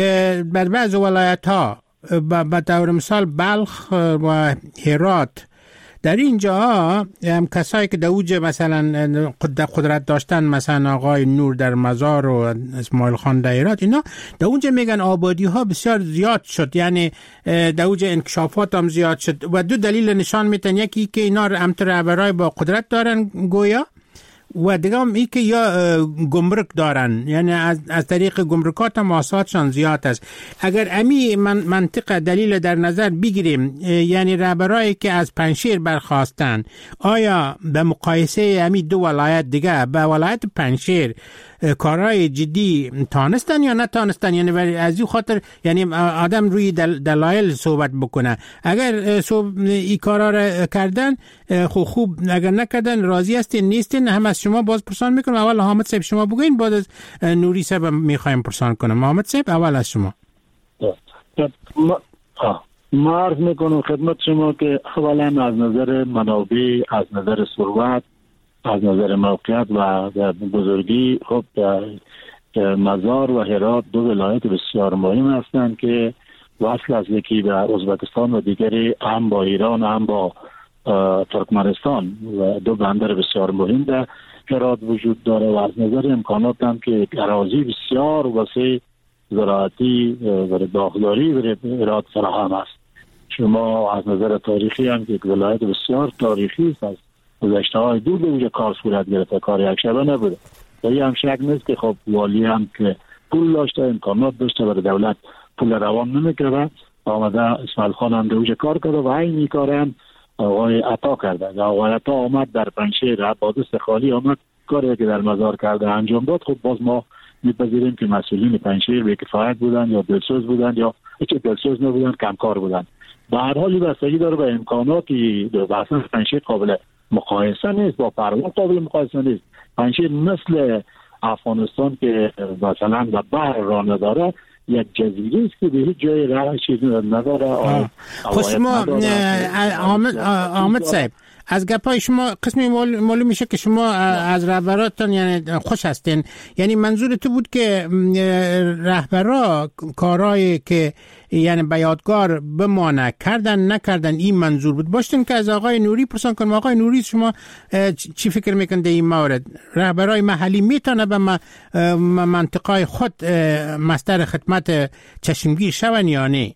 بر بعض ولایت ها به طور مثال بلخ و هرات، در اینجا هم کسایی که در اوج مثلا قدرت داشتن، مثلا آقای نور در مزار و اسماعیل خان در هرات، اینا در اونجا میگن آبادی ها بسیار زیاد شد، یعنی در اوج انکشافات هم زیاد شد و دو دلیل نشان میتن، یکی که اینا همتر رهبرای با قدرت دارن گویا، و دیگه هم ای که یا گمرک دارن، یعنی از, از طریق گمرکات هم حاصلاتشان زیاد است. اگر امی من منطقه دلیل در نظر بگیریم، یعنی رهبرایی که از پنجشیر برخواستن، آیا به مقایسه امی دو ولایت دیگه به ولایت پنجشیر کارهای جدی تانستن یا نتانستن؟ یعنی از این خاطر یعنی آدم روی دل دلایل صحبت بکنه. اگر این کارا را کردن خوب خوب، اگر نکردن راضی هستین نیستین؟ هم از شما باز پرسان میکنم. اول حامد صاحب شما بگوین، بعد از نوری صاحب میخوایم پرسان کنم. حامد صاحب اول از شما. ما عرض میکنم خدمت شما که اولا از نظر منابع، از نظر ثروت، از نظر موقعیت و بزرگی، خب مزار و هرات دو ولایت بسیار مهم هستند که وصل از یکی به ازبکستان و دیگری هم با ایران هم با ترکمنستان و دو بندر بسیار مهم در هرات وجود داره و از نظر امکانات هم که اراضی بسیار وسیع زراعتی و باغداری در هرات فراهم است. شما از نظر تاریخی هم که ولایت بسیار تاریخی است، از گذشته های دور به اونجا کار صورت گرفته، کار یک شبه نبوده. و این هم شک نیست که خب والی هم که پول داشته، امکانات داشته، برای دولت پول روان نمیکرده، آمده اسماعیل خان هم دوجه کار کرده و این کار هم آقای عطا کرده. آقای عطا آمد در پنجشیر با دست خالی آمد کاری که در مزار کرده انجام داد. خب باز ما میپذیریم که مسئولین پنجشیر به کفایت بودن یا دلسوز بودن یا هیچ دلسوز نبودن، کمکار بودن. به هر حال بستگی داره به امکاناتی اصلا پنجشیر قابل مقایسه نیست، با پروان قابل مقایسه نیست. پنجشیر مثل افغانستان که مثلا به بحر را نداره، یک جزیره است که به هیچ جای راه چیزی نداره. خب شما آمد صاحب از گپای شما قسمی معلوم میشه که شما از رهبراتون یعنی خوش هستین، یعنی منظور تو بود که رهبرا کارهایی که یعنی به یادگار بمانه کردن نکردن، این منظور بود. باشتون که از آقای نوری پرسان کنم. آقای نوری شما چی فکر میکنید در این مورد؟ رهبرای محلی میتونه به منطقه خود مصدر خدمت چشمگیر شون یا نه؟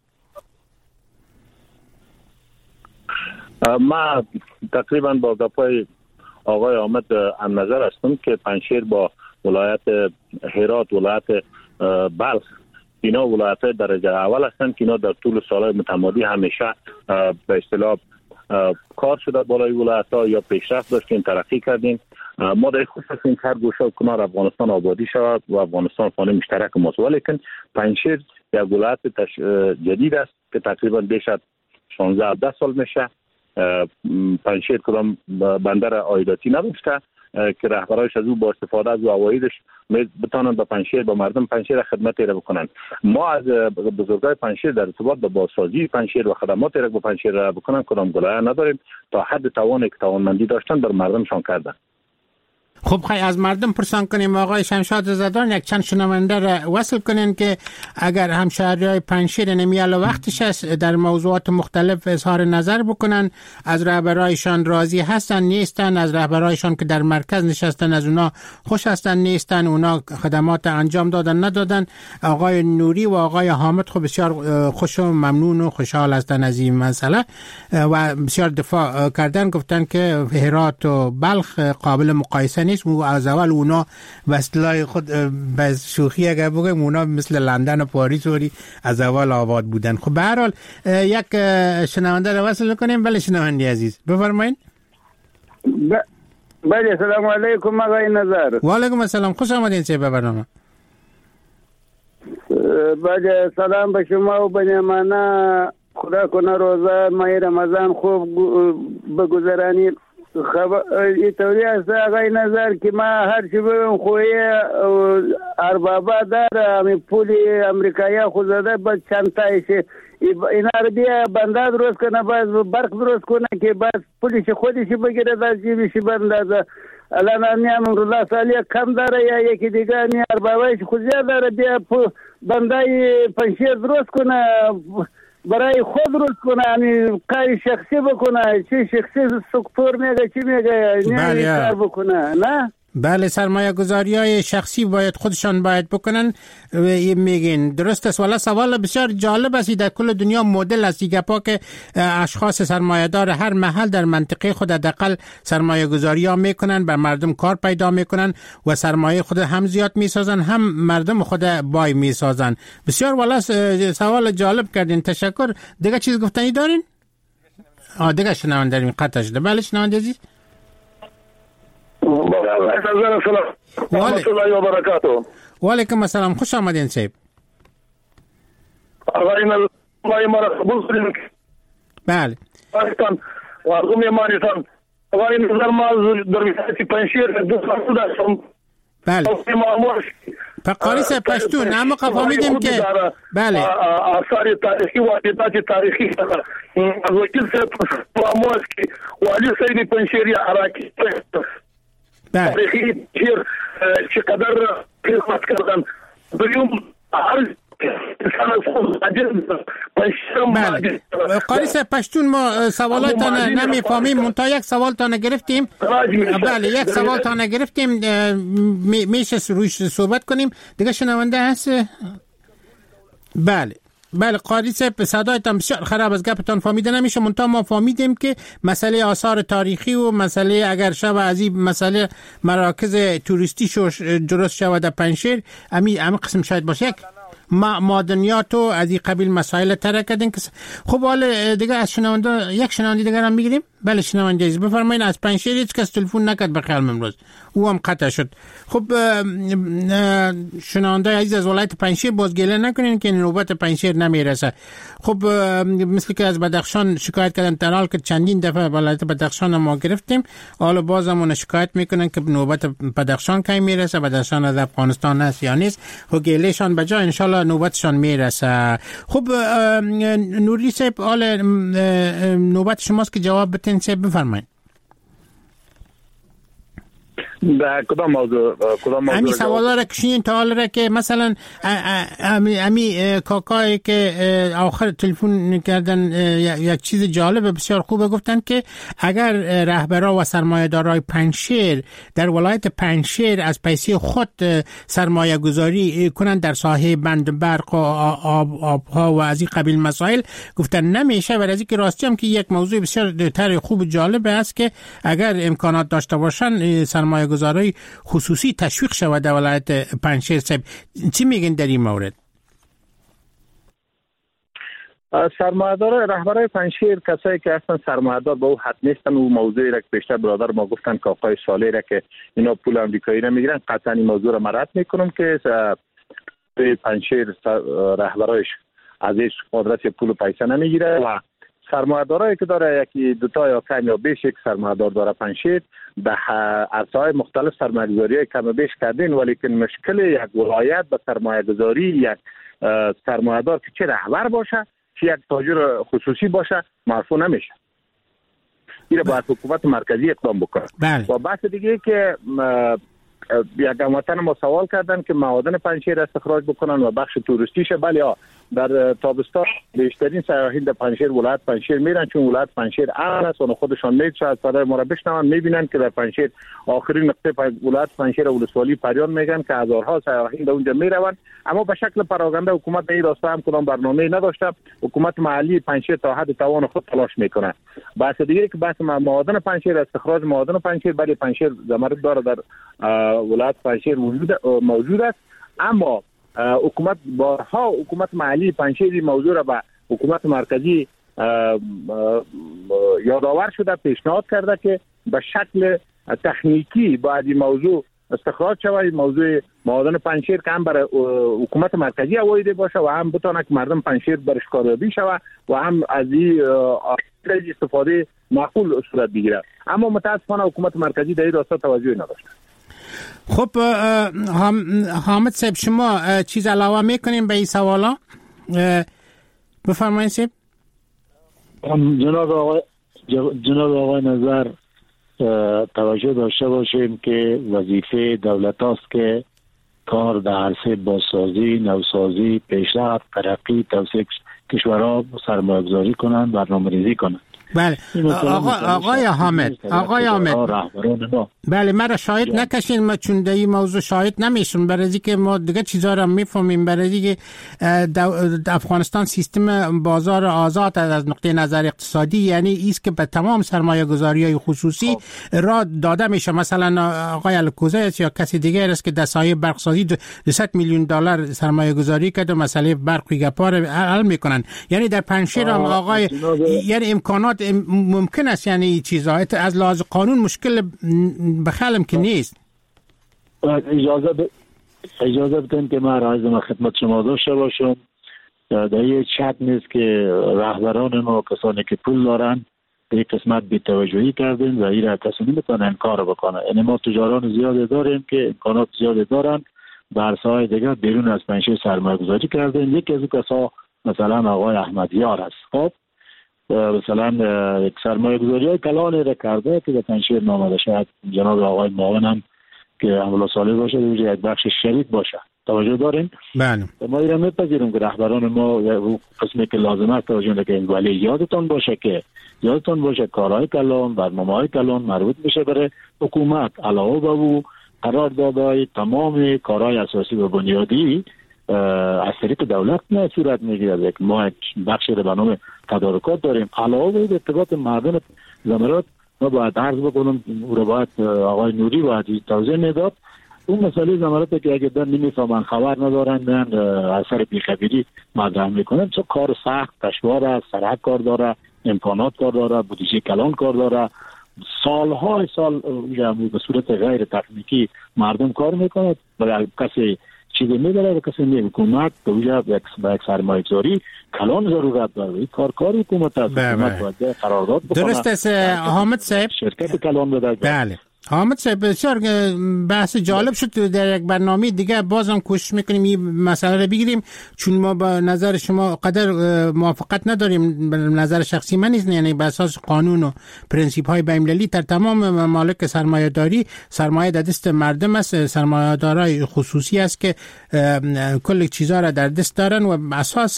ما تقریبا با گپای آقای آمد هم نظر هستم که پنجشیر با ولایت هرات، ولایت بلخ، اینا ولایت درجه اول هستند که اینا در طول سالهای متمادی همیشه به اصطلاح کار شده بالای ولایت ها یا پیشرفت داشتیم، ترقی کردیم. ما در خوش هستیم که هر گوشه و کنار افغانستان آبادی شود و افغانستان خانه مشترک ماست، ولیکن پنجشیر یک ولایت تش... جدید است که تقریبا بیش از شانزده هفده سال میشه. پنجشیر کدام بندر عایداتی نداشته که رهبرایش از او با استفاده از عوایدش بتانند به پنجشیر، به مردم پنجشیر خدمت را بکنند. ما از بزرگای پنجشیر در ارتباط با بازسازی پنجشیر و خدمات را به پنجشیر را بکنند کدام گلایه نداریم، تا حد توانی که توانمندی داشتن بر مردمشان کردن. خب خیلی از مردم پرسان کنیم آقای شمشاد زدان یک چند شنونده را وصل کنین که اگر همشهریای پنجشیر نمیال وقتش است در موضوعات مختلف اظهار نظر بکنن، از رهبرایشان راضی هستن نیستن، از رهبرایشان که در مرکز نشستن از اونا خوش هستن نیستن، اونا خدمات انجام دادن ندادن. آقای نوری و آقای حامد خب بسیار خوش و ممنون و خوشحال هستن از این مسئله و بسیار دفاع کردن، گفتن که هرات و بلخ قابل مقایسه نیست. از اول اونا به اصطلاح خود به شوخی اگر بگم اونا مثل لندن و پاریس وری از اول آباد بودن. خب به هر حال یک شنونده رو وصل کنیم. بله شنونده عزیز بفرمایید. بله سلام علیکم آقای نظر. و علیکم السلام، خوش آمدین چه به برنامه. بله سلام به شما و بنیامانا، خدا کنه روزه ماه رمضان خوب بگذرانید. خبر ایتوری است آقای نظر که ما هر چی بگم خوی اربابا داره می پولی امریکایی خود زده با چند تایشه اینا رو بیا بنده درست کنه، باز برق درست کنه که باز پولیش خودش بگیره در جیبش بندازه. الان نیام امروز سالی کم داره یا یکی دیگه نی اربابایش خود زیاد داره، بیا بنده پنجشیر درست کنه، برای خود روز کنه، یعنی کاری شخصی بکنه، چی شخصی سکتور میگه چی میگه نه کار بکنه. نه بله سرمایه گذاری های شخصی باید خودشان باید بکنن میگین درست است. والا سوال بسیار جالب است، در کل دنیا مدل است گپا که اشخاص سرمایه دار هر محل در منطقه خود حداقل سرمایه گذاری ها میکنن، بر مردم کار پیدا میکنن و سرمایه خود هم زیاد میسازن هم مردم خود بای میسازن. بسیار والا سوال جالب کردین، تشکر. دیگه چیز گفتنی دارین؟ آ دیگه شنونده داریم قطع شده. بله شنونده عزیز. سلام الله و برکاته. و علیکم السلام، خوش آمدین صاحب. آقای نظر ما را قبول کنید. بله پاکستان و ارجو میمانیتان. آقای نظر ما در ولایت پنجشیر دو سال داشتم. بله پقاری صاحب پشتون اما فهمیدیم که بله آثار تاریخی و واقعات تاریخی از وکیل صاحب فرمود که والی سید پنجشیر عراقی تاریخی چیر چقدر خدمت کردن. دوم هر بله قاری صاحب پشتون ما سوالات تا نمیفهمیم منتها یک سوال تا نگرفتیم. بله یک سوال تا نگرفتیم میشه روش صحبت کنیم دیگه. شنونده هست؟ بله بله قاری صاحب صدایتان بسیار خراب از گپتان فهمیده نمیشه، منتها ما فهمیدیم که مسئله آثار تاریخی و مسئله اگر شب از این مسئله مراکز توریستی شوش درست شود در پنجشیر امی امی قسم شاید باشه یک ما معدنیات و از این قبیل مسائل ترک کردین که خب حالا دیگه از شنونده یک شنونده دیگر هم میگیریم. بله شنونده عزیز بفرمایید. از پنجشیر هیچ کس تلفن نکرد بخیر امروز، او هم قطع شد. خب شنونده عزیز از ولایت پنجشیر باز گله نکنین که نوبت پنجشیر نمیرسه. خب مثل که از بدخشان شکایت کردن در حال که چندین دفعه ولایت بدخشان ما گرفتیم، حالا بازمون شکایت میکنن که نوبت بدخشان کی میرسه، بدخشان از افغانستان هست یا نیست. خب گلهشان بجا ان شاء الله نوبتشان میرسه. خب نوری صاحب حالا نوبت شماست که جواب بدین. صاحب بفرمایید. در کدام موضوع کدام موضوع امی سوالا را کشین تا حال را که مثلا امی, امی کاکایی که آخر تلفن کردن یک چیز جالب بسیار خوبه، گفتن که اگر رهبرا و سرمایه‌دارای پنجشیر در ولایت پنجشیر از پیسه خود سرمایه گذاری کنند در ساحه بند برق و آب آبها و از این قبیل مسائل، گفتن نمیشه. و از اینکه راستی هم که یک موضوع بسیار تر خوب جالب است که اگر امکانات داشته باشن سرمایه گذاری خصوصی تشویق شود در ولایت پنجشیر. صاحب چی میگن در این مورد؟ سرمایه‌دار رهبرای پنجشیر کسایی که اصلا سرمایه‌دار به او حد نیستن، او موضوعی را که بیشتر برادر ما گفتن که آقای صالح را که اینا پول آمریکایی نمیگیرن، قطعا این موضوع را مرد میکنم که پنجشیر رهبرایش از هیچ قدرت پول و پیسه نمیگیره و سرمایه‌دارایی که داره یکی دو تا یا کم یا بیش یک سرمایه‌دار داره پنجشیر به عرصه‌های مختلف سرمایه‌گذاری کم و بیش کردین، ولی که مشکل یک ولایت به سرمایه‌گذاری یک سرمایه‌دار که چه رهبر باشه چه یک تاجر خصوصی باشه مرفوع نمیشه. این باید حکومت مرکزی اقدام بکنه. و بحث دیگه که یک هموطن ما سوال کردن که معادن پنجشیر استخراج بکنن و بخش توریستیشه. بله ها در تابستان بیشترین سیاحین در پنجشیر ولایت پنجشیر میرن، چون ولایت پنجشیر امن است و خودشان میاد شاید صدای ما را بشنون میبینن که در پنجشیر آخرین نقطه ولایت پنجشیر ولسوالی پریان میگن که هزارها سیاحین در اونجا میروند، اما به شکل پراگنده حکومت در این راستا هم کدام برنامه نداشته. حکومت محلی پنجشیر تا حد توان خود تلاش میکنه. بحث دیگه که بحث معادن پنجشیر استخراج معادن پنجشیر، بله پنجشیر زمرد داره در ولایت پنجشیر موجود است، اما حکومت بارها حکومت محلی پنجشیر موضوع را به حکومت مرکزی یادآور شده، پیشنهاد کرده که به شکل تکنیکی باید این موضوع استخراج شود. موضوع معادن پنجشیر که هم برای حکومت مرکزی اوایده باشه و هم بتونه که مردم پنجشیر برش کاریابی شود و هم از این استفاده معقول صورت بگیره، اما متاسفانه حکومت مرکزی در این راستا توجهی نداشته. خب حامد صاحب شما چیز علاوه میکنیم به این سوالا؟ بفرمایید صاحب. جناب آقای جناب آقای نظر توجه داشته باشیم که وظیفه دولت است که کار در عرصه بازسازی، نوسازی، پیشرفت، ترقی، توسعه کشورها سرمایه گذاری کنند، برنامه ریزی کنند. بله آقا آقای حامد آقای حامد بله مرا شاهد نکشین، ما چون در این موضوع شاهد نمیشون، برای اینکه ما دیگه چیزا را میفهمیم. برای اینکه افغانستان سیستم بازار آزاد از نقطه نظر اقتصادی، یعنی ایست که به تمام سرمایه گذاری های خصوصی را داده میشه. مثلا آقای الکوزه یا کسی دیگر است که در سایه برق سازی دویست میلیون دلار سرمایه گذاری کرده و مسئله برق گپار حل میکنن. یعنی در پنجشیر هم آقای یعنی امکانات ممکن است، یعنی چیزا از لحاظ قانون مشکل بخالم که نیست. اجازه ب... اجازه بدین که من عرض ما خدمت شما داشته باشم. در این شک نیست که رهبران ما کسانی که پول دارن به این قسمت بی‌توجهی کردن و این را کسی نمیتونه انکار بکنه. یعنی ما تجاران زیادی داریم که امکانات زیادی دارن، به عرصه‌های دیگه بیرون از پنجشیر سرمایه گذاری کردن. یکی از اون کسا مثلا آقای احمدیار است. خب مثلا یک سرمایه گذاری های کلانی را کرده که در پنجشیر نامده. شاید جناب آقای معاون هم که عملا صالح باشه یک بخش شریک باشه. توجه داریم. بله. ما ایران میپذیریم که رهبران ما و قسمی که لازم است توجه نکنیم، ولی یادتان باشه که یادتان باشه کارهای کلان، برنامه‌های کلان مربوط میشه برای حکومت، علاوه بر او قراردادهای تمام کارهای اساسی و بنیادی از طریق دولت نه صورت میگیره. یک ما بخش رو به نام تدارکات داریم. علاوه بر ارتباط مردم زمرات ما باید عرض بکنم، او رو باید آقای نوری باید توضیح میداد. اون مسئله زمراته که اگه در نمیفهمن، خبر ندارن، من اثر بیخبری مطرح میکنن، چون کار سخت دشوار است، سرعت کار داره، امکانات کار داره، بودجه کلان کار داره، سالهای سال به صورت غیر تکنیکی مردم کار میکنه. برای کسی چیزی میداره و کسی می حکومت به وجه به یک سرمایه گذاری کلان ضرورت داره. این کار کار حکومت است. حکومت باید قرارداد بکنه. درست است حامد صاحب. شرکت کلان بده. بله حامد صاحب، بسیار بحث جالب شد. در یک برنامه دیگه بازم کوشش میکنیم این مسئله رو بگیریم، چون ما با نظر شما قدر موافقت نداریم. به نظر شخصی من نیست، یعنی به اساس قانون و پرنسیپ های بین‌المللی در تمام ممالک سرمایه داری سرمایه در دست مردم است. سرمایه دارای خصوصی است که کل چیزها را در دست دارن و اساس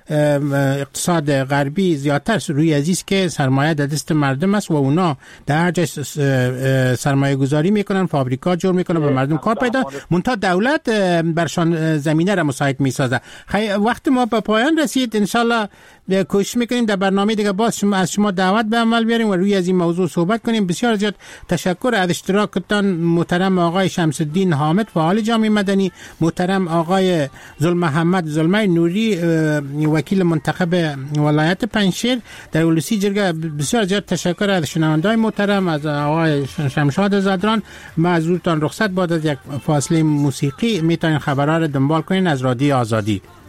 اقتصاد غربی زیادتر روی ازیست که سرمایه در دست مردم است و اونا در هر جای سرمایه گذاری میکنن، فابریکا جور میکنن و مردم کار پیدا، منتها دولت برشان زمینه را مساعد میسازه. وقت ما به پایان رسید، انشالله کوشش میکنیم در برنامه دیگه باز شما از شما دعوت به عمل بیاریم و روی از این موضوع صحبت کنیم. بسیار زیاد تشکر از اشتراکتان محترم آقای شمس الدین حامد، فعال جامعه مدنی، محترم آقای ظلمحمد ظلمه نوری، وکیل منتخب ولایت پنجشیر در اولوسی جرگه. بسیار زیاد تشکر از شنونده‌های محترم، از آقای شمشاد زدران. ما از روتان رخصت بعد از یک فاصله موسیقی میتونین خبرها را دنبال کنین از رادیو آزادی.